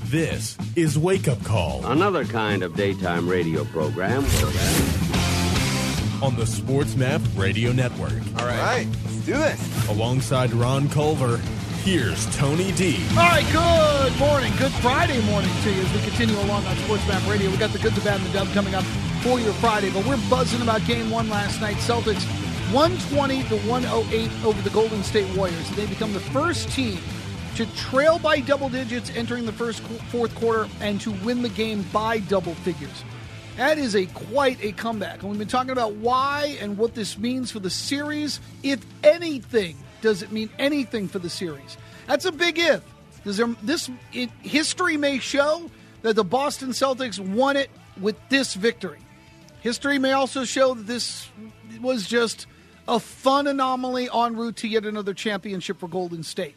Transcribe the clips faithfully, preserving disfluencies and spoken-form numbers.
This is Wake Up Call. Another kind of daytime radio program. On the SportsMap Radio Network. All right. All right, let's do this. Alongside Ron Culver, here's Tony D. All right, good morning. Good Friday morning to you as we continue along on SportsMap Radio. We got the good, the bad, and the dumb coming up for your Friday, but we're buzzing about game one last night. Celtics one twenty to one oh eight over the Golden State Warriors. They become the first team to trail by double digits entering the first fourth quarter and to win the game by double figures. That is a quite a comeback. And we've been talking about why and what this means for the series. If anything, does it mean anything for the series? That's a big if. Because there, this it, history may show that the Boston Celtics won it with this victory. History may also show that this was just a fun anomaly en route to yet another championship for Golden State.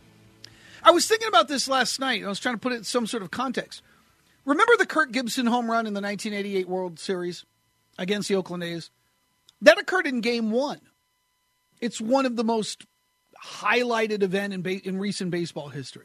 I was thinking about this last night. I was trying to put it in some sort of context. Remember the Kirk Gibson home run in the nineteen eighty-eight World Series against the Oakland A's? That occurred in Game One. It's one of the most highlighted events in, ba- in recent baseball history.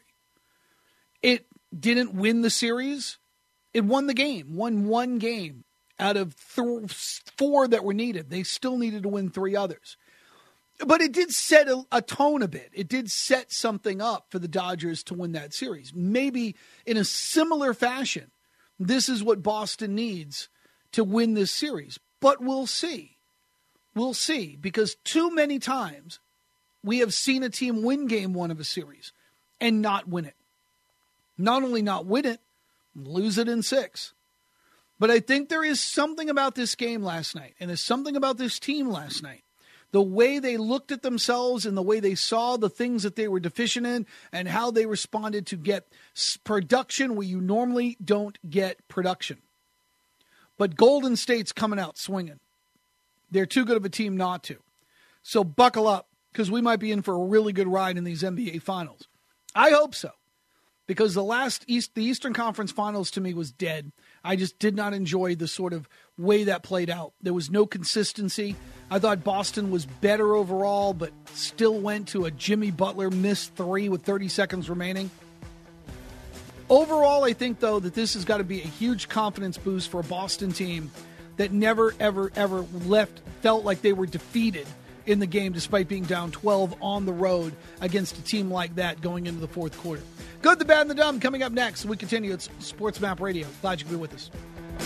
It didn't win the series. It won the game. Won one game out of th- four that were needed. They still needed to win three others. But it did set a, a tone a bit. It did set something up for the Dodgers to win that series. Maybe in a similar fashion, this is what Boston needs to win this series. But we'll see. We'll see. Because too many times we have seen a team win game one of a series and not win it. Not only not win it, lose it in six. But I think there is something about this game last night, and there's something about this team last night. The way they looked at themselves and the way they saw the things that they were deficient in and how they responded to get production where you normally don't get production. But Golden State's coming out swinging. They're too good of a team not to. So buckle up, because we might be in for a really good ride in these N B A Finals. I hope so, because the last East, the Eastern Conference Finals to me was dead. I just did not enjoy the sort of way that played out. There was no consistency. I thought Boston was better overall, but still went to a Jimmy Butler missed three with thirty seconds remaining. Overall, I think, though, that this has got to be a huge confidence boost for a Boston team that never, ever, ever left, felt like they were defeated in the game despite being down twelve on the road against a team like that going into the fourth quarter. Good, the bad, and the dumb coming up next. We continue. It's SportsMap Radio. Glad you could be with us.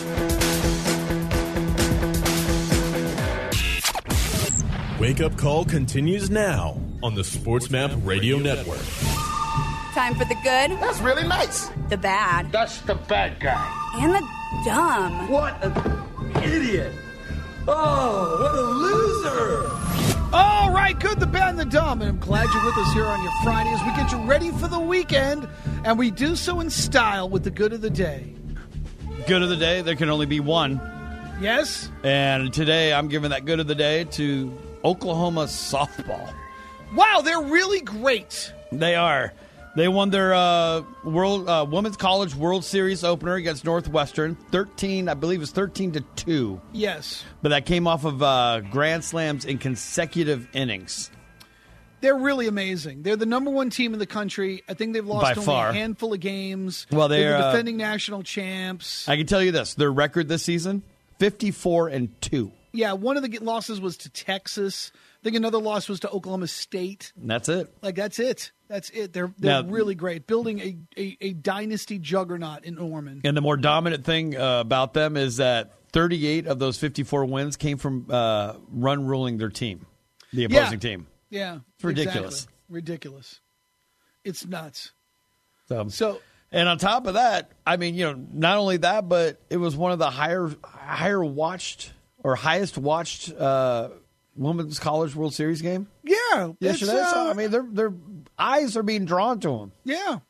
Wake Up Call continues now on the SportsMap Radio Network. Time for the good. That's really nice. The bad. That's the bad guy. And the dumb. What an idiot. Oh, what a loser. All right, good, the bad, and the dumb. And I'm glad you're with us here on your Friday as we get you ready for the weekend. And we do so in style with the good of the day. Good of the day, there can only be one. Yes? And today I'm giving that good of the day to Oklahoma softball. Wow, they're really great. They are. They won their uh, World uh, Women's College World Series opener against Northwestern, thirteen, I believe it was thirteen to two. Yes. But that came off of uh, grand slams in consecutive innings. They're really amazing. They're the number one team in the country. I think they've lost By only far. a handful of games. Well, they're, they're the uh, defending national champs. I can tell you this: their record this season, fifty-four and two. Yeah, one of the losses was to Texas. I think another loss was to Oklahoma State. And that's it. Like, that's it. That's it. They're they're Now, really great. Building a, a, a dynasty juggernaut in Norman. And the more dominant thing uh, about them is that thirty-eight of those fifty-four wins came from uh, run ruling their team, the opposing yeah. team. Yeah. It's ridiculous. Exactly. Ridiculous. It's nuts. So, So, and on top of that, I mean, you know, not only that, but it was one of the higher higher watched or highest watched uh, Women's College World Series game. yeah. Yesterday. it's, uh, so, I mean, their their eyes are being drawn to them. yeah.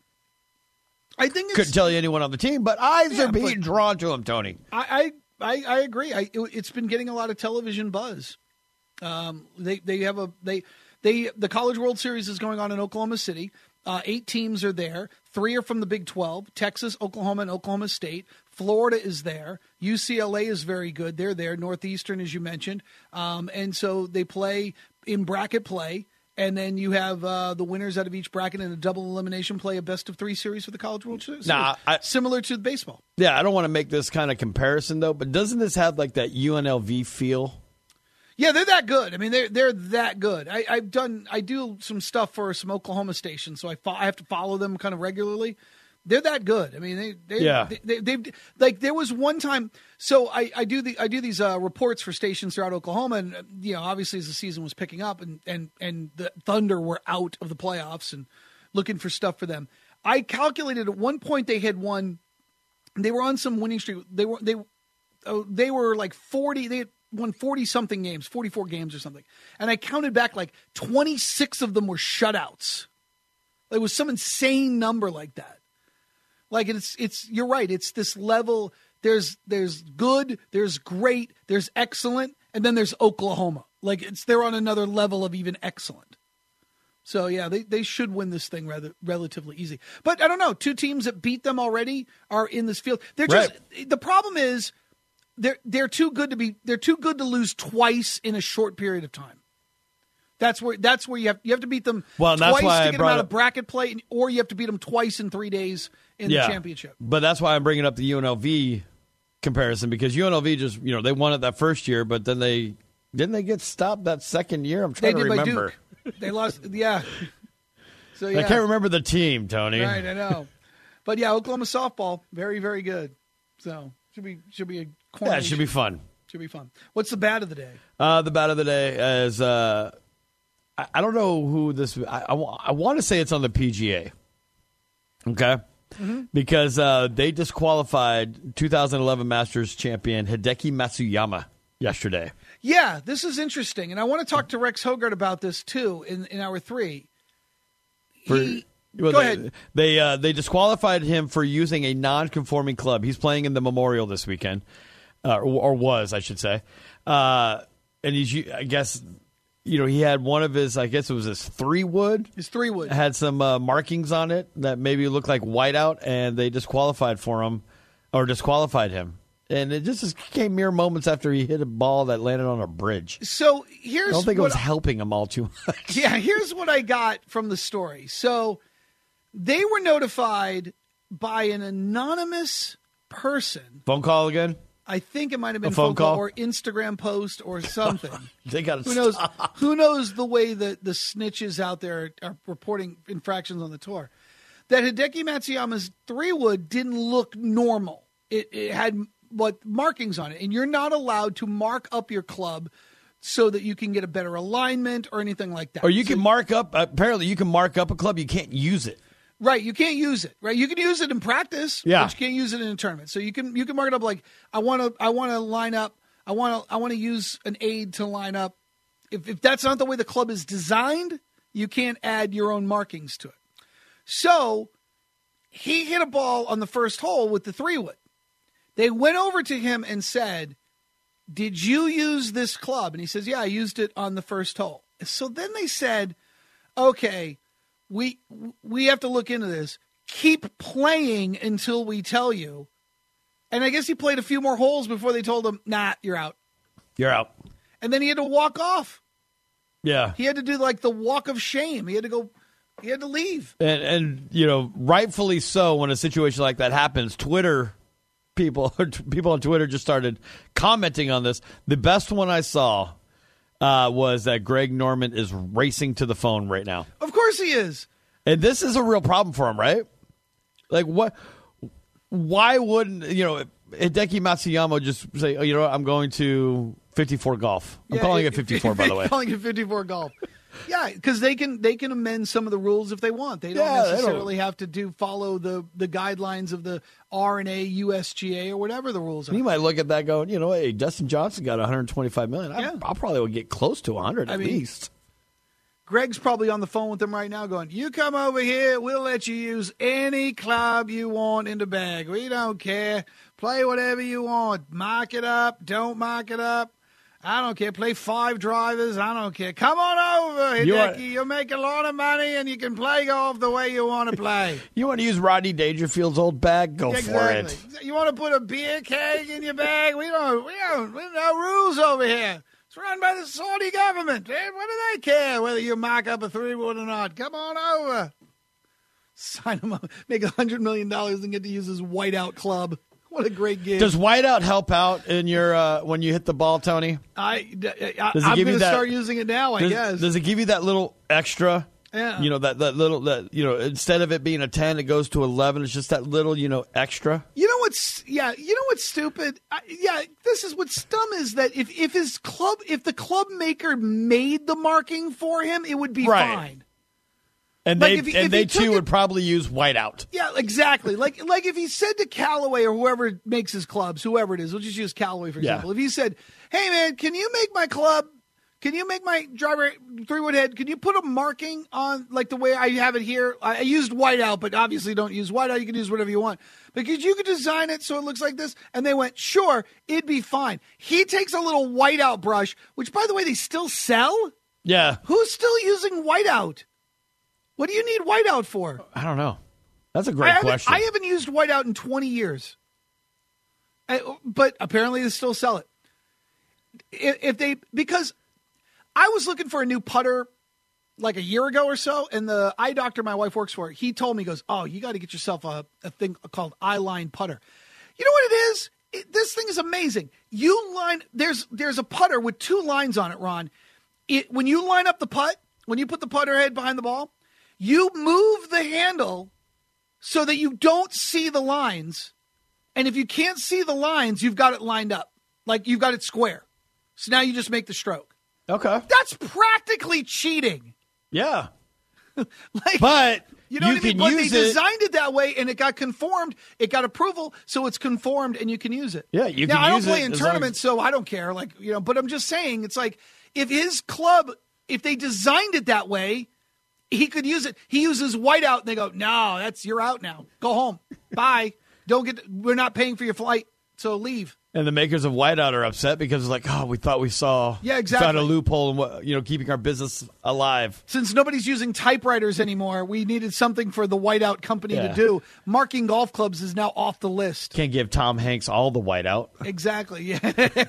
I think it's... Couldn't tell you anyone on the team, but eyes Yeah, are being but- drawn to them, Tony. I, I, I, I agree. I, it, it's been getting a lot of television buzz. Um, they they have a they they the College World Series is going on in Oklahoma City. Uh, eight teams are there. Three are from the Big twelve: Texas, Oklahoma, and Oklahoma State. Florida is there. U C L A is very good. They're there. Northeastern, as you mentioned, um, and so they play in bracket play. And then you have uh, the winners out of each bracket in a double elimination play a best of three series for the College World Series. Nah, I, similar to baseball. Yeah, I don't want to make this kind of comparison, though, but doesn't this have like that U N L V feel? Yeah, they're that good. I mean, they're they're that good. I, I've done I do some stuff for some Oklahoma stations, so I, fo- I have to follow them kind of regularly. They're that good. I mean, they they yeah. they, they, they like there was one time. So I, I do the I do these uh, reports for stations throughout Oklahoma, and you know, obviously as the season was picking up, and and and the Thunder were out of the playoffs and looking for stuff for them. I calculated at one point they had won. They were on some winning streak. They were they oh, they were like forty. They had won forty something games, forty four games or something, and I counted back like twenty six of them were shutouts. It was some insane number like that. Like it's it's you're right. It's this level. There's there's good, there's great, there's excellent, and then there's Oklahoma. Like it's they're on another level of even excellent. So yeah, they, they should win this thing rather relatively easy. But I don't know. Two teams that beat them already are in this field. They're just right. The problem is they're they're too good to be they're too good to lose twice in a short period of time. That's where that's where you have you have to beat them well, twice that's why to I get them out up, of bracket play, or you have to beat them twice in three days in yeah, the championship. But that's why I'm bringing up the U N L V comparison, because U N L V just you know they won it that first year, but then they didn't they get stopped that second year. I'm trying they to did remember. By Duke. They lost. Yeah. So yeah. I can't remember the team, Tony. Right, I know. But yeah, Oklahoma softball, very very good. So should be should be a yeah, it should be fun. Should be fun. What's the bat of the day? Uh, the bat of the day is. Uh, I don't know who this I, I, I want to say it's on the P G A. Okay? Mm-hmm. Because uh, they disqualified two thousand eleven Masters champion Hideki Matsuyama yesterday. Yeah, this is interesting. And I want to talk to Rex Hogart about this, too, in, in hour three. For, he, well, go they, ahead. They, uh, they disqualified him for using a non-conforming club. He's playing in the Memorial this weekend, uh, or, or was, I should say. Uh, and he's, I guess... You know, he had one of his, I guess it was his three wood. His three wood. Had some uh, markings on it that maybe looked like whiteout, and they disqualified for him, or disqualified him. And it just came mere moments after he hit a ball that landed on a bridge. So here's I don't think it was I, helping him all too much. Yeah, here's what I got from the story. So they were notified by an anonymous person. Phone call again? I think it might have been a phone, phone call or Instagram post or something. They got who knows? Who knows the way that the snitches out there are reporting infractions on the tour? That Hideki Matsuyama's three wood didn't look normal. It, it had what markings on it, and you're not allowed to mark up your club so that you can get a better alignment or anything like that. Or you so, can mark up. Apparently, you can mark up a club. You can't use it. Right, you can't use it. Right, you can use it in practice, yeah. but you can't use it in a tournament. So you can you can mark it up like I want to I want to line up. I want to I want to use an aid to line up. If if that's not the way the club is designed, you can't add your own markings to it. So he hit a ball on the first hole with the three wood. They went over to him and said, "Did you use this club?" And he says, "Yeah, I used it on the first hole." So then they said, "Okay. We we have to look into this. Keep playing until we tell you." And I guess he played a few more holes before they told him, "Nah, you're out. You're out." And then he had to walk off. Yeah. He had to do like the walk of shame. He had to go. He had to leave. And and you know, rightfully so. When a situation like that happens, Twitter people people on Twitter just started commenting on this. The best one I saw. Uh, was that Greg Norman is racing to the phone right now. Of course he is. And this is a real problem for him, right? Like, what? Why wouldn't, you know, Hideki Matsuyama just say, oh, you know what, I'm going to fifty-four golf. I'm yeah, calling it fifty-four, by the way. calling it fifty-four golf. Yeah, because they can they can amend some of the rules if they want. They don't yeah, necessarily they don't. have to do follow the, the guidelines of the R and A, U S G A, or whatever the rules are. You might look at that going, you know, hey, Dustin Johnson got one hundred twenty-five million dollars. Yeah. I, I'll probably get close to one hundred I at mean, least. Greg's probably on the phone with them right now going, "You come over here, we'll let you use any club you want in the bag. We don't care. Play whatever you want. Mark it up. Don't mark it up. I don't care. Play five drivers. I don't care. Come on over, Hideki. You are, You'll make a lot of money, and you can play golf the way you want to play." You want to use Rodney Dangerfield's old bag? Go exactly. for it. You want to put a beer keg in your bag? We don't. We don't. We no rules over here. It's run by the Saudi government. Hey, what do they care whether you mark up a three-wood or not? Come on over. Sign him up. Make one hundred million dollars and get to use his whiteout club. What a great gig. Does whiteout help out in your uh, when you hit the ball, Tony? I, I, Does it I'm give going you to that- start using it now, I Does, guess. does it give you that little extra? Yeah. You know, that, that little, that you know, instead of it being a ten, it goes to eleven. It's just that little, you know, extra. You know what's yeah. You know what's stupid? I, yeah, this is what's dumb is that if if his club, if the club maker made the marking for him, it would be Right. fine. And Like, they if he- and if they he took too it- would probably use whiteout. Yeah, exactly. Like like if he said to Callaway or whoever makes his clubs, whoever it is, we'll just use Callaway for Yeah. example. If he said, "Hey man, can you make my club? Can you make my driver three wood head? Can you put a marking on like the way I have it here? I, I used whiteout, but obviously don't use whiteout. You can use whatever you want because you could design it so it looks like this." And they went, "Sure, it'd be fine." He takes a little whiteout brush, which by the way they still sell. Yeah, Who's still using whiteout? What do you need whiteout for? I don't know. That's a I great haven't, question. I haven't used whiteout in twenty years, I- but apparently they still sell it. If, if they because I was looking for a new putter like a year ago or so, and the eye doctor my wife works for, he told me, he goes, "Oh, you got to get yourself a, a thing called Eyeline putter." You know what it is? It, this thing is amazing. You line there's there's a putter with two lines on it, Ron. It when you line up the putt, when you put the putter head behind the ball, you move the handle so that you don't see the lines. And if you can't see the lines, you've got it lined up. Like you've got it square. So now you just make the stroke. okay. That's practically cheating. Yeah, Like, but you know you what I mean? can But use they it. designed it that way, and it got conformed. It got approval, so it's conformed, and you can use it. Yeah, you now, can I don't use play it in as long tournaments, so I don't care. Like you know, but I'm just saying, it's like if his club, if they designed it that way, he could use it. He uses whiteout, and they go, "No, that's you're out now. Go home. Bye. Don't get. We're not paying for your flight, so leave." And the makers of whiteout are upset because it's like, oh, we thought we saw, Yeah, exactly. found a loophole in what, you know, keeping our business alive. Since nobody's using typewriters anymore, we needed something for the whiteout company Yeah. to do. Marking golf clubs is now off the list. Can't give Tom Hanks all the whiteout. Exactly. Yeah.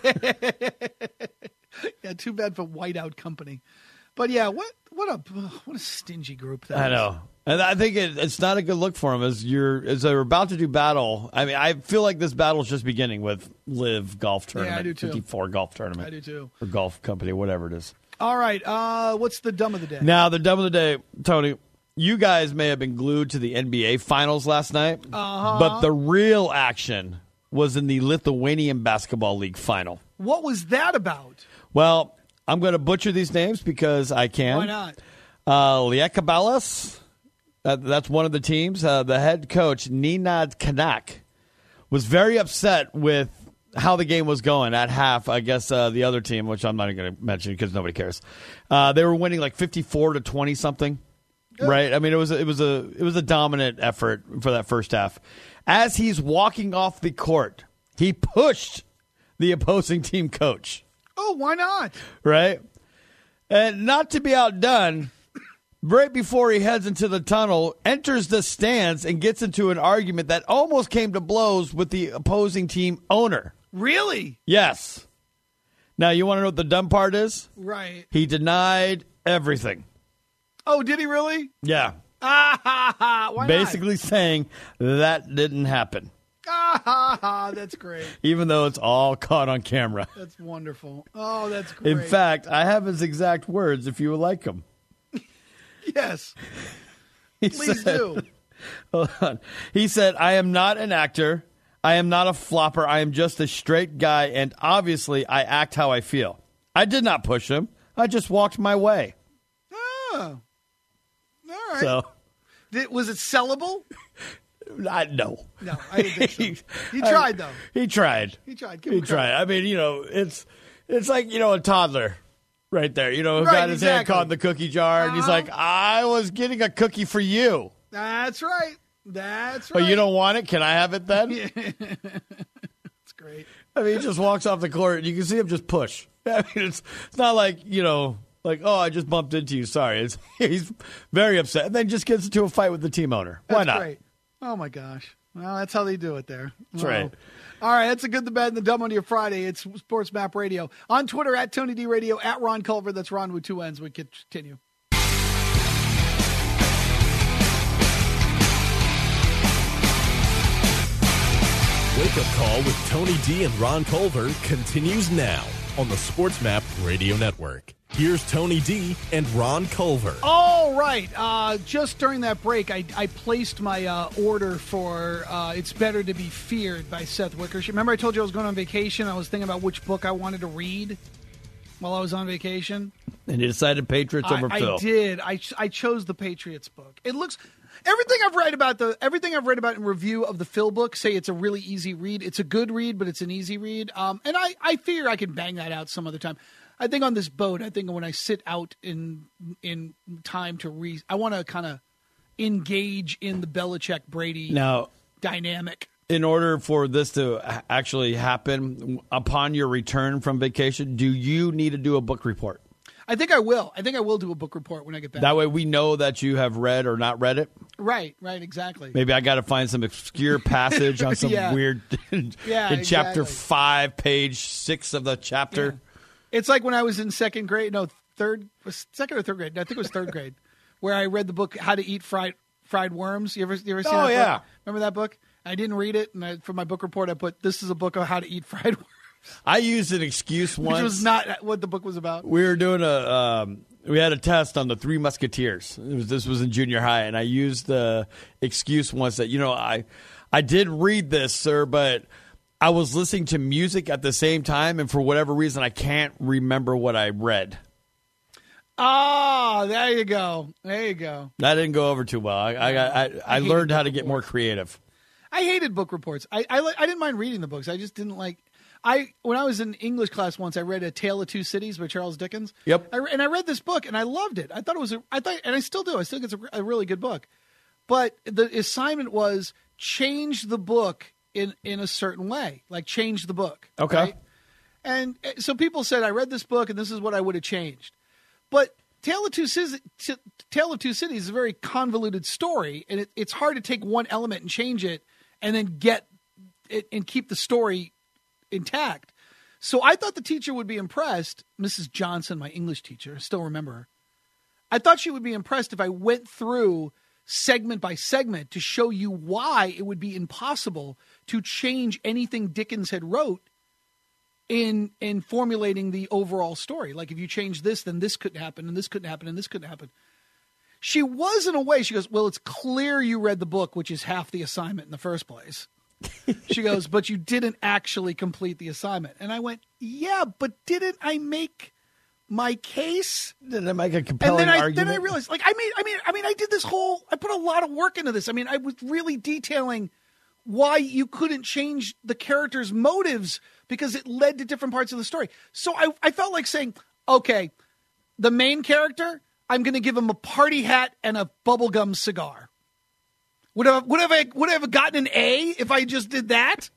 Yeah. Too bad for whiteout company. But yeah, what what a what a stingy group that I is. know. And I think it, it's not a good look for them as you're as they're about to do battle. I mean, I feel like this battle is just beginning with Live Golf Tournament, I do too. fifty-four Golf Tournament. I do too. Or Golf Company, whatever it is. All right. Uh, what's the dumb of the day? Now, the dumb of the day, Tony, you guys may have been glued to the N B A Finals last night, Uh-huh. but the real action was in the Lithuanian Basketball League final. What was that about? Well, I'm going to butcher these names because I can. Why not? Uh, Lietkabelis, uh, that's one of the teams. Uh, the head coach, Nenad Kanak, was very upset with how the game was going at half. I guess uh, the other team, which I'm not even going to mention because nobody cares, uh, they were winning like fifty-four to twenty something. Right? I mean, it was a, it was a it was a dominant effort for that first half. As he's walking off the court, he pushed the opposing team coach. Oh, why not? Right? And not to be outdone, right before he heads into the tunnel, enters the stands and gets into an argument that almost came to blows with the opposing team owner. Really? Yes. Now, you want to know what the dumb part is? Right. He denied everything. Oh, did he really? Yeah. Ah ha ha! Why Basically saying that didn't happen, not? Ah ha ha! That's great. even though it's all caught on camera. That's wonderful. Oh, that's great. In fact, I have his exact words if you would like them. yes. He Please said- do. Hold on. He said, I am not an actor. I am not a flopper. I am just a straight guy, and obviously I act how I feel. I did not push him. I just walked my way. Oh. All right. So, Did, was it sellable? I, no. No, I didn't think so. He tried, though. He tried. He tried. Give He him credit. tried. I mean, you know, it's it's like, you know, a toddler right there, you know, who Right, got his hand exactly. caught in the cookie jar, and he's Uh-huh. like, I was getting a cookie for you. That's right. That's Oh, right. you don't want it? Can I have it then? That's great. I mean, he just walks off the court, and you can see him just push. I mean, it's it's not like, you know, like, oh, I just bumped into you. Sorry. It's, he's very upset, and then just gets into a fight with the team owner. Why That's not? great. Oh, my gosh. Well, that's how they do it there. That's Wow. right. All right, that's a good, the bad, and the dumb on your Friday. It's Sports Map Radio. On Twitter, at Tony D Radio, at Ron Culver. That's Ron with two N's. We continue. Wake Up Call with Tony D and Ron Culver continues now on the Sports Map Radio Network. Here's Tony D and Ron Culver. All right. Uh, just during that break, I, I placed my uh, order for uh, It's Better to Be Feared by Seth Wickersham. Remember I told you I was going on vacation? I was thinking about which book I wanted to read while I was on vacation. And you decided Patriots over I, Phil. I did. I, I chose the Patriots book. It looks... Everything I've read about the everything I've read about in review of the Phil book say it's a really easy read. It's a good read, but it's an easy read. Um, and I, I figure I can bang that out some other time. I think on this boat, I think when I sit out in in time to read, I want to kind of engage in the Belichick Brady Now, dynamic. in order for this to ha- actually happen upon your return from vacation, do you need to do a book report? I think I will. I think I will do a book report when I get back. That way we know that you have read or not read it. Right, right, exactly. Maybe I got to find some obscure passage on some Yeah. weird in Yeah, chapter exactly. five, page six of the chapter. Yeah. It's like when I was in second grade, no, third, was second or third grade. No, I think it was third grade, where I read the book How to Eat Fried Fried Worms. You ever, you ever seen Oh, that yeah. book? Remember that book? I didn't read it, and I, for my book report, I put, this is a book on how to eat fried worms, I used an excuse once. which was not what the book was about. We were doing a, um, we had a test on the Three Musketeers. It was, this was in junior high, and I used the excuse once that, you know, I, I did read this, sir, but I was listening to music at the same time, and for whatever reason, I can't remember what I read. Ah, there you go. There you go. That didn't go over too well. I, I, I, I, I hated learned how to book get more creative. I hated book reports. I, I li- I didn't mind reading the books. I just didn't like. I when I was in English class once, I read A Tale of Two Cities by Charles Dickens. Yep. I, re- and I read this book and I loved it. I thought it was a. I thought, and I still do. I still think it's a, a really good book. But the assignment was change the book in in a certain way, like change the book. Okay. Right? And uh, so people said, I read this book and this is what I would have changed. But Tale of Two Cities, Tale of Two Cities is a very convoluted story, and it, it's hard to take one element and change it, and then get it and keep the story intact. So I thought the teacher would be impressed, Missus Johnson, my English teacher, I still remember her. I thought she would be impressed if I went through segment by segment to show you why it would be impossible to change anything Dickens had wrote in in formulating the overall story. Like, if you change this, then this couldn't happen, and this couldn't happen, and this couldn't happen. She was, in a way, she goes, well, it's clear you read the book, which is half the assignment in the first place. She goes, but you didn't actually complete the assignment. And I went, yeah, but didn't I make my case? Did I make a compelling and then I, argument? Then I realized, like, I mean, I mean, I mean, I did this whole, I put a lot of work into this. I mean, I was really detailing why you couldn't change the characters' motives because it led to different parts of the story. So I, I felt like saying, okay, the main character, I'm going to give him a party hat and a bubblegum cigar. Would have, would have I, would I have gotten an A if I just did that?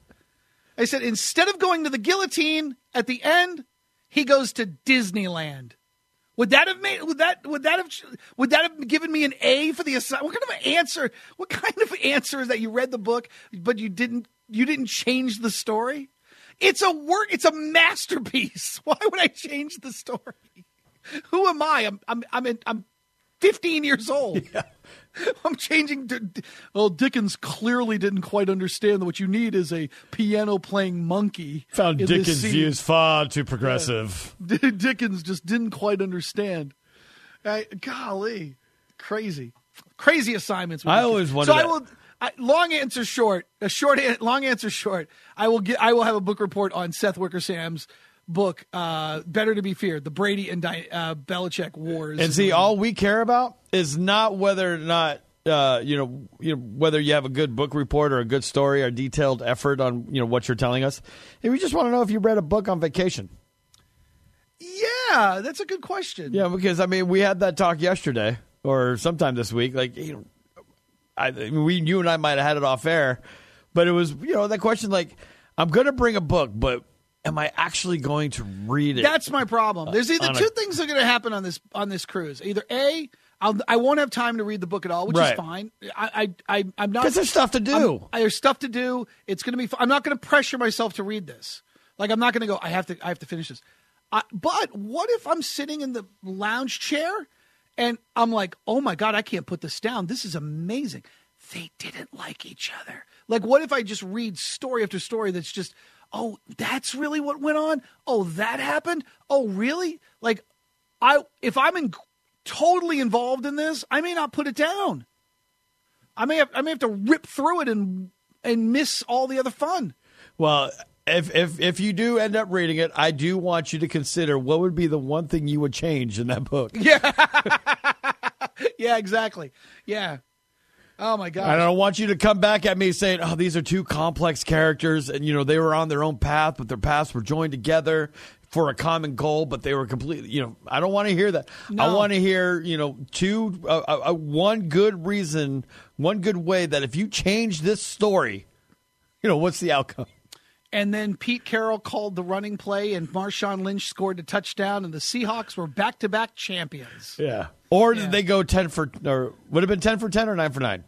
I said, instead of going to the guillotine at the end, he goes to Disneyland. Would that have made? Would that? Would that have? Would that have given me an A for the assignment? What kind of an answer? What kind of answer is that? You read the book, but you didn't. You didn't change the story. It's a work. It's a masterpiece. Why would I change the story? Who am I? I'm. I'm. I'm. In, I'm fifteen years old. Yeah. I'm changing. To, well, Dickens clearly didn't quite understand that what you need is a piano-playing monkey. Found in this Dickens' scene. views far too progressive. Yeah. Dickens just didn't quite understand. I, golly, crazy, crazy assignments. I always wondered So I that. will. I, long answer short. A short. an- Long answer short. I will get. I will have a book report on Seth Wickersham's book, uh, Better to Be Feared, the Brady and Di- uh, Belichick Wars. And see, all we care about is not whether or not uh, you know, you know, whether you have a good book report or a good story or detailed effort on you know what you're telling us. And we just want to know if you read a book on vacation. Yeah, that's a good question. Yeah, because I mean, we had that talk yesterday or sometime this week. Like, you know, I, I mean, we, you and I might have had it off air, but it was you know that question like, I'm going to bring a book, but am I actually going to read it? That's my problem. There's either on a- two things that are going to happen on this on this cruise. Either A, I'll, I won't have time to read the book at all, which Right. is fine. I, I, I, I'm not Because there's stuff to do. I'm, there's stuff to do. It's going to be. Fun. I'm not going to pressure myself to read this. Like I'm not going to go. I have to. I have to finish this. I, but what if I'm sitting in the lounge chair and I'm like, oh my God, I can't put this down. This is amazing. They didn't like each other. Like, what if I just read story after story that's just, oh, that's really what went on? Oh, that happened? Oh, really? Like, I if I'm in, totally involved in this, I may not put it down. I may have I may have to rip through it and and miss all the other fun. Well, if if if you do end up reading it, I do want you to consider what would be the one thing you would change in that book. Yeah. Yeah, exactly. Yeah. Oh, my God. I don't want you to come back at me saying, oh, these are two complex characters, and, you know, they were on their own path, but their paths were joined together for a common goal, but they were completely, you know, I don't want to hear that. No. I want to hear, you know, two, uh, uh, one good reason, one good way that if you change this story, you know, what's the outcome? And then Pete Carroll called the running play, and Marshawn Lynch scored a touchdown, and the Seahawks were back-to-back champions. Yeah. Or did Yeah. they go ten for, or would it have been ten for ten or nine for nine?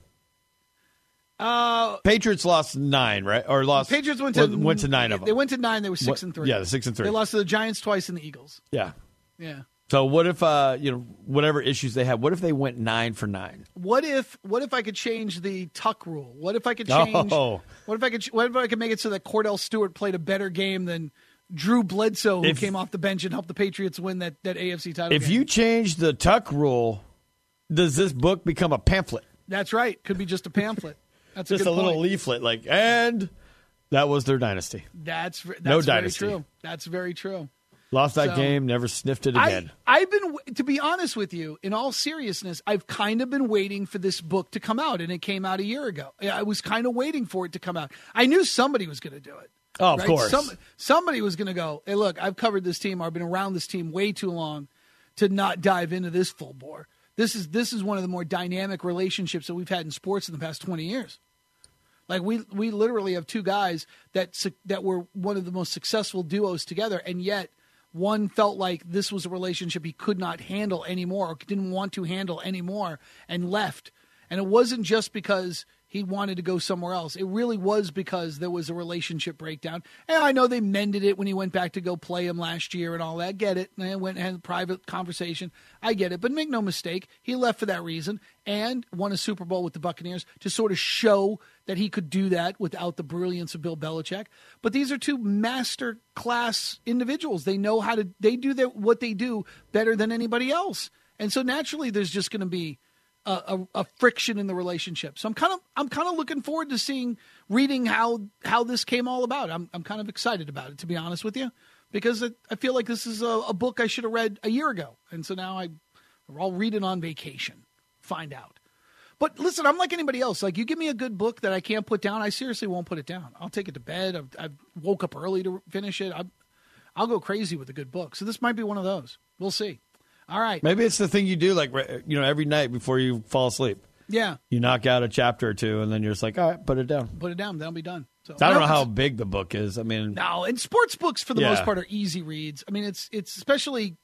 Uh, Patriots lost nine, right? Or lost. Patriots went to or went to nine of them. They went to nine. They were six What- and three. yeah, six and three. They lost to the Giants twice and the Eagles. Yeah. Yeah. So what if, uh, you know, whatever issues they had, what if they went nine for nine? What if what if I could change the tuck rule? What if I could change? Oh. What if I could? What if I could make it so that Cordell Stewart played a better game than Drew Bledsoe, who If- came off the bench and helped the Patriots win that, that A F C title If game? you change the tuck rule, does this book become a pamphlet? That's right. Could be just a pamphlet. That's a Just good a little point. leaflet, like, and that was their dynasty. That's that's No very dynasty. true. That's very true. Lost that So, game, never sniffed it again. I, I've been, to be honest with you, in all seriousness, I've kind of been waiting for this book to come out, and it came out a year ago. I was kind of waiting for it to come out. I knew somebody was going to do it. Oh, of right? course. Some, somebody was going to go, hey, look, I've covered this team. I've been around this team way too long to not dive into this full bore. This is this is one of the more dynamic relationships that we've had in sports in the past twenty years. Like we we literally have two guys that su- that were one of the most successful duos together, and yet one felt like this was a relationship he could not handle anymore, or didn't want to handle anymore, and left. And it wasn't just because he wanted to go somewhere else. It really was because there was a relationship breakdown. And I know they mended it when he went back to go play him last year and all that. Get it. And went and had a private conversation. I get it. But make no mistake, he left for that reason and won a Super Bowl with the Buccaneers to sort of show that he could do that without the brilliance of Bill Belichick. But these are two master class individuals. They know how to, they do their, what they do better than anybody else. And so naturally there's just going to be A, a, a friction in the relationship. So I'm kind of I'm kind of looking forward to seeing reading how how this came all about. I'm I'm kind of excited about it, to be honest with you, because it, I feel like this is a, a book I should have read a year ago, and so now I I'll read it on vacation, find out. But listen, I'm like anybody else. Like you give me a good book that I can't put down, I seriously won't put it down. I'll take it to bed. I've, I've woke up early to finish it. I, I'll go crazy with a good book. So this might be one of those. We'll see. All right. Maybe it's the thing you do, like, you know, every night before you fall asleep. Yeah. You knock out a chapter or two, and then you're just like, all right, put it down. Put it down. That'll be done. So, I don't know it's- how big the book is. I mean, No, and sports books for the Yeah. most part are easy reads. I mean, it's it's especially.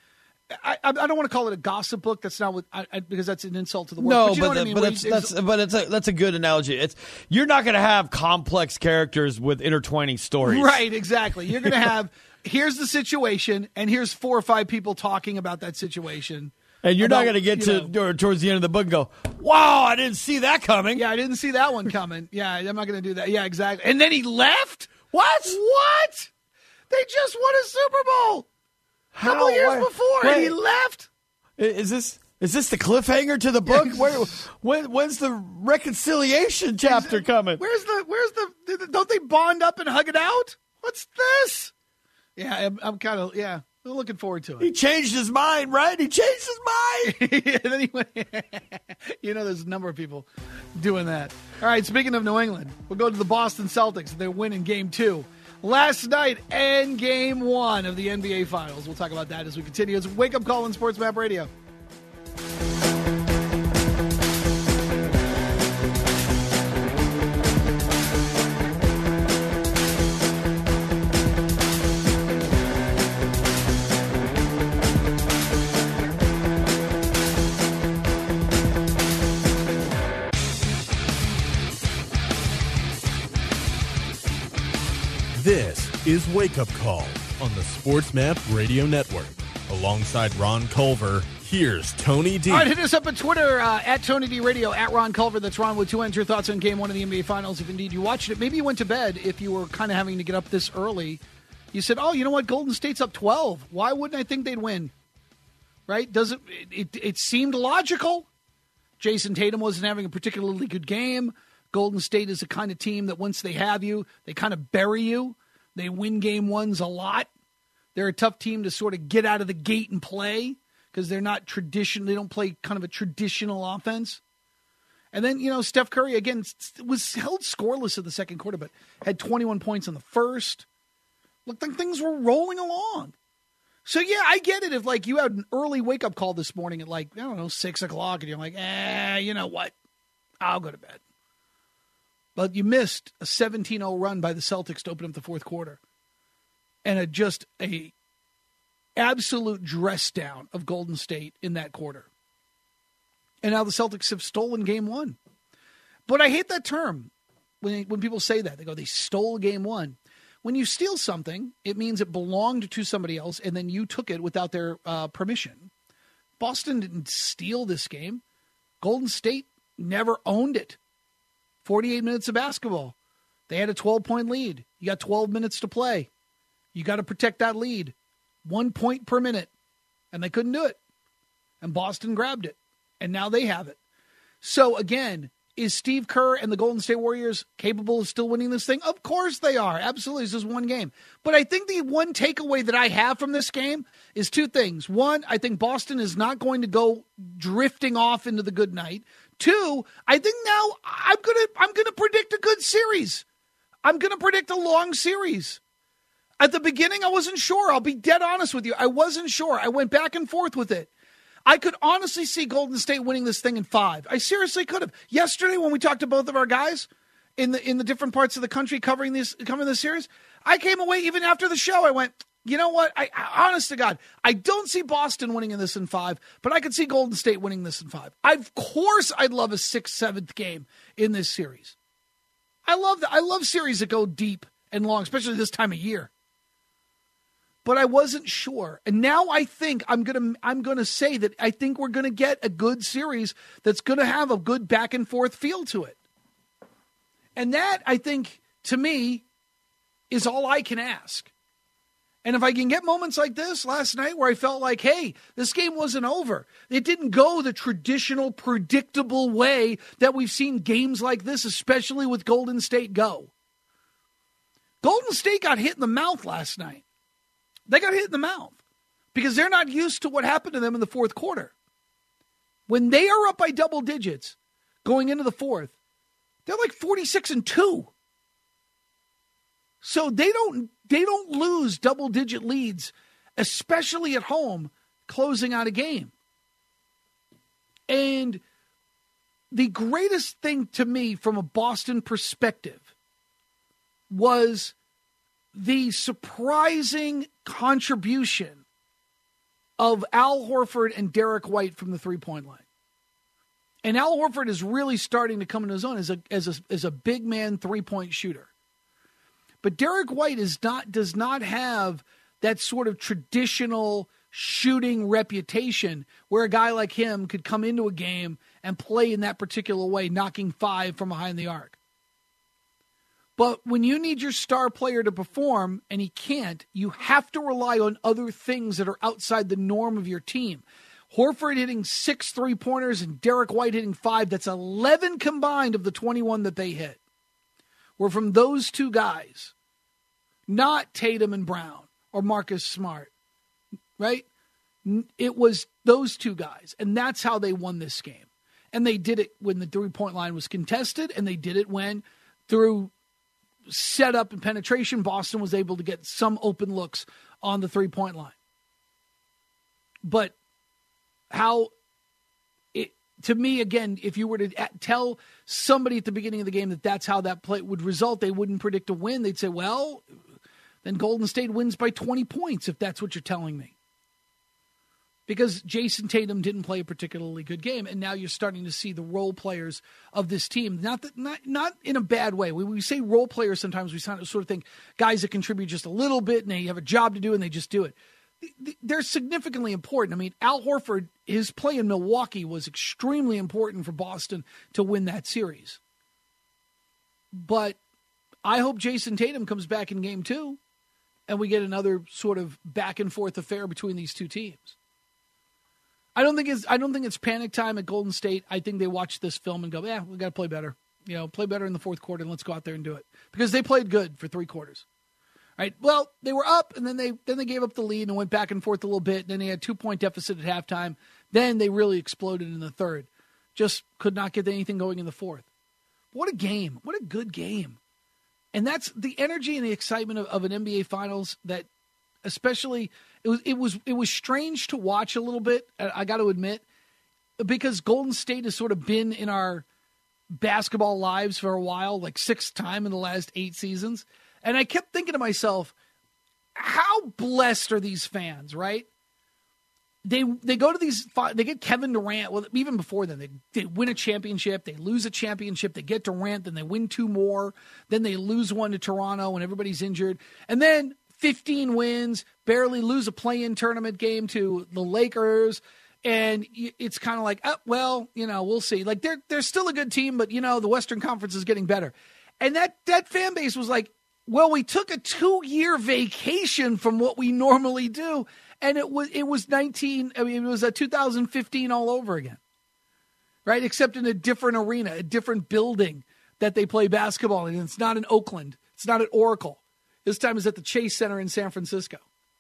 I, I I don't want to call it a gossip book. That's not what I, I, because that's an insult to the word. no, but, you know but what I the- mean? but Where it's, you- that's but it's a that's a good analogy. It's you're not going to have complex characters with intertwining stories, right, exactly. You're going to have here's the situation, and here's four or five people talking about that situation. And you're not About, going to get you to or towards the end of the book and go, "Wow, I didn't see that coming." Yeah, I didn't see that one coming. Yeah, I'm not going to do that. Yeah, exactly. And then he left. What? What? They just won a Super Bowl a couple How? years Why- before, and he wait. left. I- Is this is this the cliffhanger to the book? Yeah. Where when when's the reconciliation chapter coming? Where's the? Where's the? Don't they bond up and hug it out? What's this? Yeah, I'm, I'm kind of yeah. I'm looking forward to He it. changed his mind, right? He changed his mind. And then he went- you know, there's a number of people doing that. All right, speaking of New England, we'll go to the Boston Celtics. They're winning Game Two last night and Game One of the N B A Finals. We'll talk about that as we continue. It's Wake Up Call on Sports Map Radio. This is Wake Up Call on the Sports Map Radio Network. Alongside Ron Culver, here's Tony D. All right, hit us up on Twitter, uh, at Tony D Radio, at Ron Culver. That's Ron with two ends. Your thoughts on Game one of the N B A Finals, if indeed you watched it. Maybe you went to bed if you were kind of having to get up this early. You said, oh, you know what? Golden State's up twelve. Why wouldn't I think they'd win? Right? Does it, it, it seemed logical. Jason Tatum wasn't having a particularly good game. Golden State is the kind of team that once they have you, they kind of bury you. They win game ones a lot. They're a tough team to sort of get out of the gate and play because they're not tradition. They don't play kind of a traditional offense. And then, you know, Steph Curry, again, was held scoreless in the second quarter, but had twenty-one points in the first. Looked like things were rolling along. So, yeah, I get it if, like, you had an early wake-up call this morning at, like, I don't know, six o'clock, and you're like, eh, you know what? I'll go to bed. But you missed a seventeen oh run by the Celtics to open up the fourth quarter. And a, just a absolute dress down of Golden State in that quarter. And now the Celtics have stolen game one. But I hate that term when when people say that. They go, they stole game one. When you steal something, it means it belonged to somebody else, and then you took it without their uh, permission. Boston didn't steal this game. Golden State never owned it. forty-eight minutes of basketball. They had a twelve-point lead. You got twelve minutes to play. You got to protect that lead. One point per minute. And they couldn't do it. And Boston grabbed it. And now they have it. So, again, is Steve Kerr and the Golden State Warriors capable of still winning this thing? Of course they are. Absolutely. This is one game. But I think the one takeaway that I have from this game is two things. One, I think Boston is not going to go drifting off into the good night. Two, I think now I'm going to I'm going to predict a good series. I'm going to predict a long series. At the beginning, I wasn't sure. I'll be dead honest with you. I wasn't sure. I went back and forth with it. I could honestly see Golden State winning this thing in five. I seriously could have. Yesterday, when we talked to both of our guys in the in the different parts of the country covering this covering this series, I came away even after the show. I went, you know what? I, I honest to God, I don't see Boston winning in this in five, but I could see Golden State winning this in five. I, of course, I'd love a sixth, seventh game in this series. I love that. I love series that go deep and long, especially this time of year. But I wasn't sure. And now I think I'm going to I'm going to say that I think we're going to get a good series that's going to have a good back and forth feel to it. And that, I think, to me, is all I can ask. And if I can get moments like this last night where I felt like, hey, this game wasn't over. It didn't go the traditional, predictable way that we've seen games like this, especially with Golden State, go. Golden State got hit in the mouth last night. They got hit in the mouth because they're not used to what happened to them in the fourth quarter. When they are up by double digits going into the fourth, they're like forty-six and two. So they don't they don't lose double digit leads, especially at home, closing out a game. And the greatest thing to me from a Boston perspective was the surprising contribution of Al Horford and Derek White from the three-point line. And Al Horford is really starting to come into his own as a as a, as a big man three-point shooter. But Derek White is not does not have that sort of traditional shooting reputation where a guy like him could come into a game and play in that particular way, knocking five from behind the arc. But when you need your star player to perform, and he can't, you have to rely on other things that are outside the norm of your team. Horford hitting six three-pointers and Derek White hitting five. That's eleven combined of the twenty-one that they hit were from those two guys, not Tatum and Brown or Marcus Smart, right? It was those two guys, and that's how they won this game. And they did it when the three-point line was contested, and they did it when, through setup and penetration, Boston was able to get some open looks on the three-point line. But how, it, to me, again, if you were to tell somebody at the beginning of the game that that's how that play would result, they wouldn't predict a win. They'd say, well, then Golden State wins by twenty points if that's what you're telling me. because Jason Tatum didn't play a particularly good game, and now you're starting to see the role players of this team. Not that, not not in a bad way. When we say role players, sometimes we sort of think guys that contribute just a little bit and they have a job to do and they just do it. They're significantly important. I mean, Al Horford, his play in Milwaukee was extremely important for Boston to win that series. But I hope Jason Tatum comes back in game two and we get another sort of back and forth affair between these two teams. I don't think it's I don't think it's panic time at Golden State. I think they watch this film and go, yeah, we got to play better. You know, play better in the fourth quarter and let's go out there and do it. Because they played good for three quarters. Right. Well, they were up, and then they then they gave up the lead and went back and forth a little bit. And then they had a two-point deficit at halftime. Then they really exploded in the third. Just could not get anything going in the fourth. What a game. What a good game. And that's the energy and the excitement of, of an N B A Finals that especially it was it was it was strange to watch a little bit, I got to admit, because Golden State has sort of been in our basketball lives for a while, like sixth time in the last eight seasons. And I kept thinking to myself, how blessed are these fans, right? They they go to these, they get Kevin Durant, well, even before then, they, they win a championship, they lose a championship, they get Durant, then they win two more, then they lose one to Toronto when everybody's injured, and then fifteen wins, barely lose a play-in tournament game to the Lakers, and it's kind of like, oh, well, you know, we'll see. Like, they're, they're still a good team, but, you know, the Western Conference is getting better. And that that fan base was like, well, we took a two-year vacation from what we normally do, and it was it was nineteen. I mean, it was a two thousand fifteen all over again, right? Except in a different arena, a different building that they play basketball in. It's not in Oakland. It's not at Oracle. This time it's at the Chase Center in San Francisco.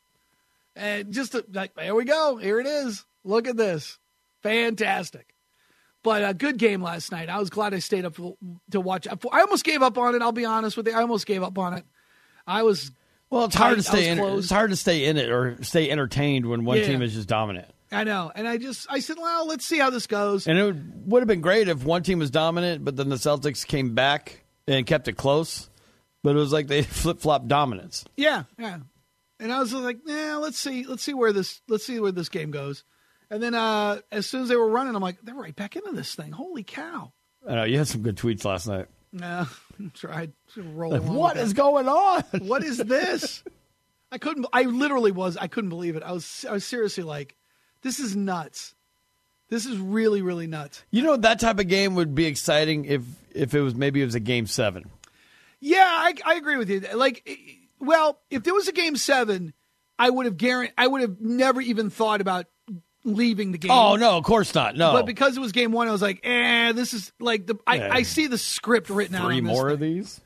And just to, like, there we go. Here it is. Look at this. Fantastic. But a good game last night. I was glad I stayed up to watch. I almost gave up on it. I'll be honest with you. I almost gave up on it. I was well. It's hard I, to stay in. It's hard to stay in it or stay entertained when one yeah. team is just dominant. I know, and I just I said, well, let's see how this goes. And it would, would have been great if one team was dominant, but then the Celtics came back and kept it close. But it was like they flip flop dominance. Yeah, yeah. And I was like, yeah, let's see, let's see where this let's see where this game goes. And then uh, as soon as they were running, I'm like, they're right back into this thing. Holy cow. I know. You had some good tweets last night. No, I tried to roll like, what is going on? What is this? I couldn't, I literally was, I couldn't believe it. I was, I was seriously like, this is nuts. This is really, really nuts. You know, that type of game would be exciting if, if it was, maybe it was a game seven. Yeah, I, I agree with you. Like, well, if there was a game seven, I would have guaranteed, I would have never even thought about leaving the game. Oh, no, of course not. No. But because it was game one, I was like, eh, this is like the I, yeah. I see the script written Three out. Three more thing. of these?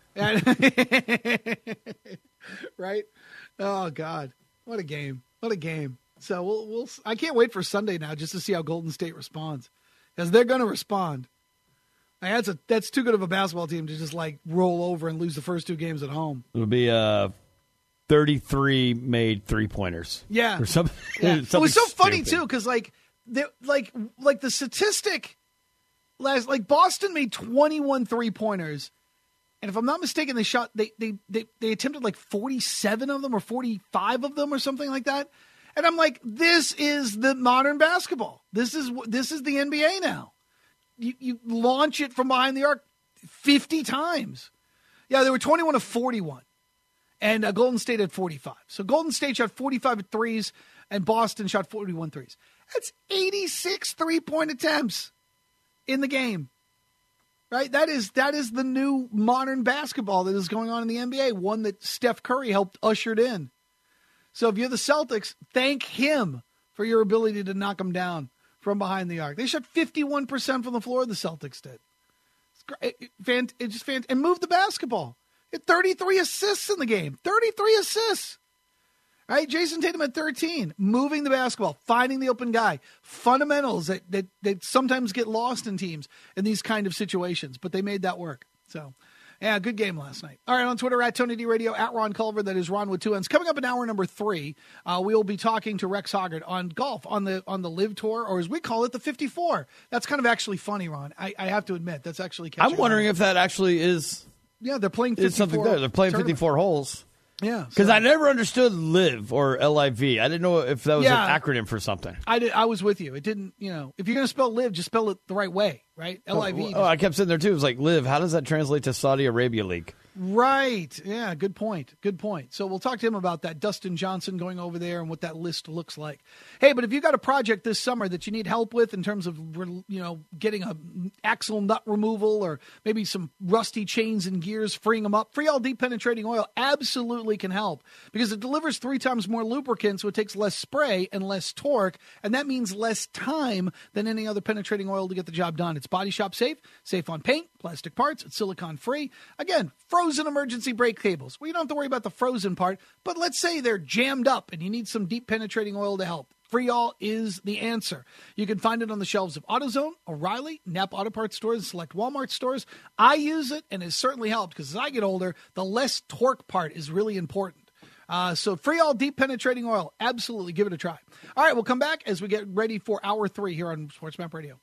Right? Oh God. What a game. What a game. So we'll we'll I can't wait for Sunday now just to see how Golden State responds. Because they're gonna respond. Like, that's a that's too good of a basketball team to just like roll over and lose the first two games at home. It'll be uh thirty-three made three-pointers. Yeah. Or something, yeah. It was so funny, stupid. too, because, like, like, like the statistic, last like, Boston made twenty-one three-pointers, and if I'm not mistaken, they shot, they, they, they, they attempted, like, forty-seven of them or forty-five of them or something like that. And I'm like, this is the modern basketball. This is this is the N B A now. You, you launch it from behind the arc fifty times. Yeah, they were twenty-one of forty-one. And uh, Golden State had forty-five. So Golden State shot forty-five at threes, and Boston shot forty-one threes. That's eighty-six three-point attempts in the game. Right? That is that is the new modern basketball that is going on in the N B A, one that Steph Curry helped usher in. So if you're the Celtics, thank him for your ability to knock them down from behind the arc. They shot fifty-one percent from the floor, the Celtics did. It's great. It, it, it just fant- and moved the basketball. thirty-three assists in the game. thirty-three assists. Right? Jason Tatum had thirteen. Moving the basketball. Finding the open guy. Fundamentals that, that, that sometimes get lost in teams in these kind of situations. But they made that work. So, yeah, good game last night. All right, on Twitter, at Tony D Radio, at Ron Culver. That is Ron with two N's. Coming up in hour number three, uh, we will be talking to Rex Hoggard on golf, on the on the Live Tour, or as we call it, the fifty-four. That's kind of actually funny, Ron. I, I have to admit. That's actually catchy. I'm wondering if that actually is... Yeah, they're playing fifty-four. It's something there. They're playing tournament. fifty-four holes. Yeah. Because so- I never understood LIV or L I V. I didn't know if that was Yeah. an acronym for something. I did. I was with you. It didn't, you know, if you're going to spell live, just spell it the right way, right? L I V. Oh, I kept sitting there, too. It was like, LIV, how does that translate to Saudi Arabia League? Right. Yeah, good point. Good point. So we'll talk to him about that. Dustin Johnson going over there and what that list looks like. Hey, but if you got a project this summer that you need help with in terms of, you know, getting a axle nut removal or maybe some rusty chains and gears, freeing them up, Freol Deep Penetrating Oil absolutely can help because it delivers three times more lubricant, so it takes less spray and less torque, and that means less time than any other penetrating oil to get the job done. It's body shop safe, safe on paint, plastic parts, it's silicone free. Again, frozen emergency brake cables. Well, you don't have to worry about the frozen part, but let's say they're jammed up and you need some deep penetrating oil to help. Freol is the answer. You can find it on the shelves of AutoZone, O'Reilly, Napa Auto Parts stores, and select Walmart stores. I use it, and it's certainly helped because as I get older, the less torque part is really important. Uh, so Freol Deep Penetrating Oil, absolutely give it a try. All right, we'll come back as we get ready for hour three here on Sports Map Radio.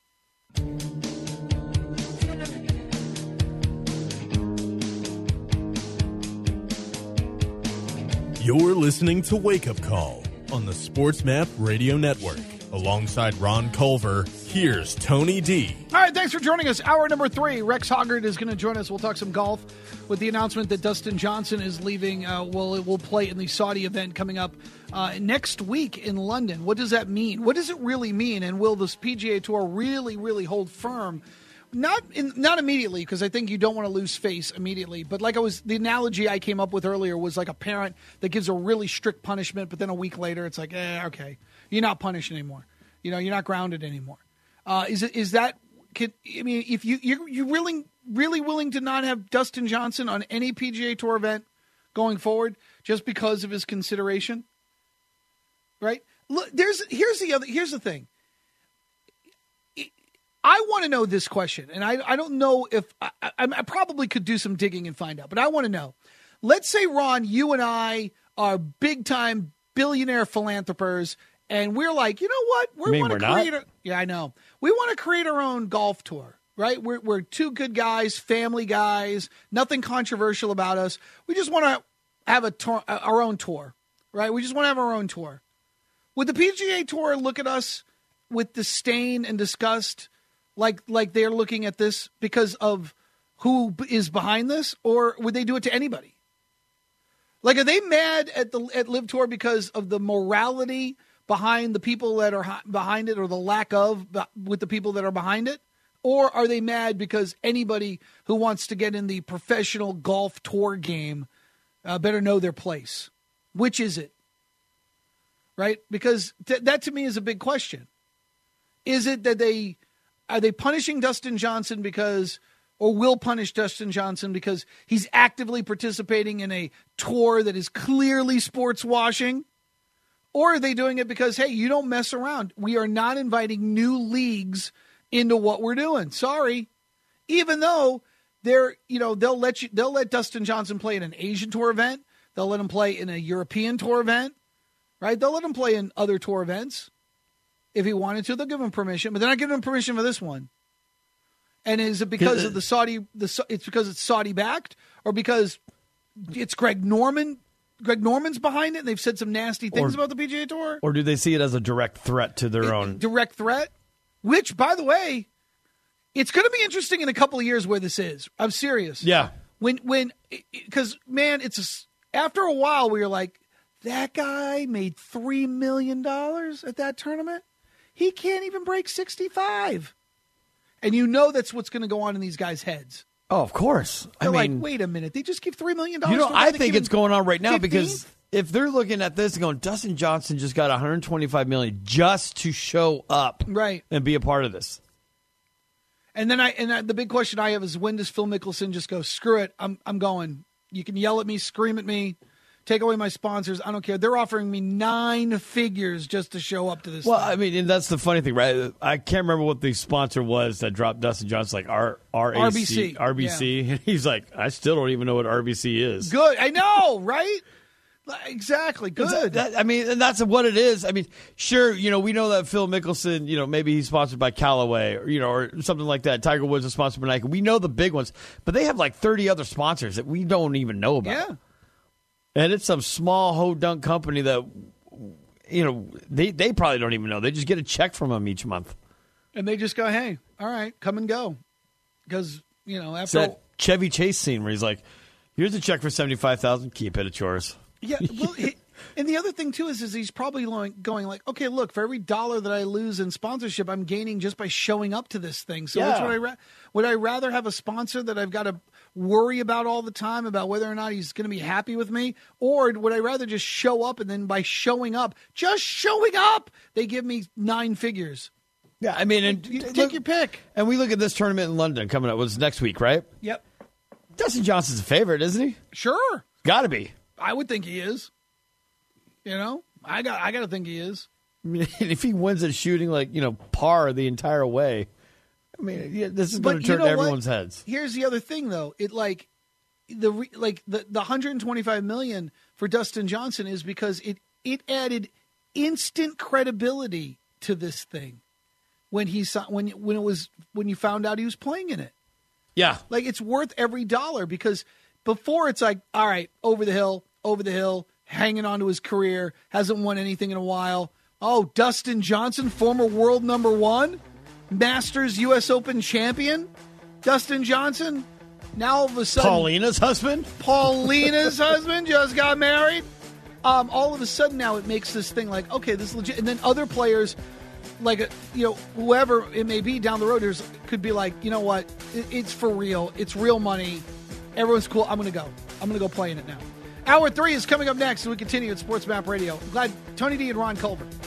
You're listening to Wake Up Call on the Sports Map Radio Network. Alongside Ron Culver, here's Tony D. All right, thanks for joining us. Hour number three. Rex Hoggard is going to join us. We'll talk some golf with the announcement that Dustin Johnson is leaving. Uh, will will play in the Saudi event coming up uh, next week in London. What does that mean? What does it really mean? And will this P G A Tour really, really hold firm? Not in, not immediately, because I think you don't want to lose face immediately. But like I was, the analogy I came up with earlier was like a parent that gives a really strict punishment, but then a week later it's like, eh, okay, you're not punished anymore. You know, you're not grounded anymore. Uh, is it is that? Could, I mean, if you you you willing really willing to not have Dustin Johnson on any P G A Tour event going forward just because of his consideration, right? Look, there's here's the other here's the thing. I want to know this question, and I, I don't know if I, I, I probably could do some digging and find out, but I want to know. Let's say, Ron, you and I are big-time billionaire philanthropers, and we're like, you know what? We mean want we're to not? create a, yeah, I know. We want to create our own golf tour, right? We're, we're two good guys, family guys, nothing controversial about us. We just want to have a tour, our own tour, right? We just want to have our own tour. Would the P G A Tour look at us with disdain and disgust? Like like they're looking at this because of who is behind this, or would they do it to anybody? Like, are they mad at the at Live Tour because of the morality behind the people that are behind it, or the lack of with the people that are behind it? Or are they mad because anybody who wants to get in the professional golf tour game uh, better know their place? Which is it? Right? Because th- that to me is a big question. Is it that they... Are they punishing Dustin Johnson because, or will punish Dustin Johnson because he's actively participating in a tour that is clearly sports washing? Or are they doing it because, hey, you don't mess around. We are not inviting new leagues into what we're doing. Sorry. Even though they're, you know, they'll let you, they'll let Dustin Johnson play in an Asian tour event. They'll let him play in a European tour event, right? They'll let him play in other tour events. If he wanted to, they'll give him permission, but they're not giving him permission for this one. And is it because of the Saudi? The it's because it's Saudi backed, or because it's Greg Norman? Greg Norman's behind it, and they've said some nasty things or, about the P G A Tour. Or do they see it as a direct threat to their it, own direct threat? Which, by the way, it's going to be interesting in a couple of years where this is. I'm serious. Yeah. When when because man, it's a, after a while we were like, that guy made three million dollars at that tournament. He can't even break sixty-five. And you know that's what's going to go on in these guys' heads. Oh, of course. They're I mean, like, wait a minute. They just give three million dollars you know, to a guy I that think gave it's him going on right now fifteenth? because if they're looking at this and going, Dustin Johnson just got one hundred twenty-five million dollars just to show up right. and be a part of this. And then I and I, the big question I have is, when does Phil Mickelson just go, screw it, I'm I'm going. You can yell at me, scream at me, take away my sponsors. I don't care. They're offering me nine figures just to show up to this. Well, thing. I mean, and that's the funny thing, right? I can't remember what the sponsor was that dropped Dustin Johnson, like R R A C, R B C. R B C. Yeah. And he's like, I still don't even know what R B C is. Good. I know, right? Exactly. Good. That, that, I mean, and that's what it is. I mean, sure, you know, we know that Phil Mickelson, you know, maybe he's sponsored by Callaway or, you know, or something like that. Tiger Woods is sponsored by Nike. We know the big ones, but they have like thirty other sponsors that we don't even know about. Yeah. And it's some small ho-dunk company that, you know, they, they probably don't even know. They just get a check from them each month. And they just go, hey, all right, come and go. Because, you know, It's after that Chevy Chase scene where he's like, here's a check for seventy-five thousand dollars. Keep it. It's yours. Yeah, well, he, and the other thing, too, is, is he's probably going like, okay, look, for every dollar that I lose in sponsorship, I'm gaining just by showing up to this thing. So Yeah. which would I, ra- would I rather have a sponsor that I've got to worry about all the time about whether or not he's going to be happy with me? Or would I rather just show up and then by showing up, just showing up, they give me nine figures? Yeah, I mean, and You take look- your pick. And we look at this tournament in London coming up. Was next week, right? Yep. Dustin Johnson's a favorite, isn't he? Sure. Got to be. I would think he is. You know, I got I got to think he is. I mean, if he wins at shooting like, you know, par the entire way, I mean, yeah, this is going But to you turn know everyone's what? heads. Here's the other thing, though. It like the re- like the the one hundred twenty-five million dollars for Dustin Johnson is because it it added instant credibility to this thing when he saw when when it was when you found out he was playing in it. Yeah. Like it's worth every dollar because before it's like, all right, over the hill, over the hill, hanging on to his career, hasn't won anything in a while. Oh, Dustin Johnson, former world number one, Masters U S Open champion, Dustin Johnson. Now all of a sudden, Paulina's husband? Paulina's husband just got married. Um, all of a sudden now it makes this thing like, okay, this is legit. And then other players, like, you know, whoever it may be down the road, there's, could be like, you know what, it, it's for real. It's real money. Everyone's cool. I'm going to go. I'm going to go play in it now. Hour three is coming up next, and we continue at Sports Map Radio. I'm glad Tony D and Ron Culver.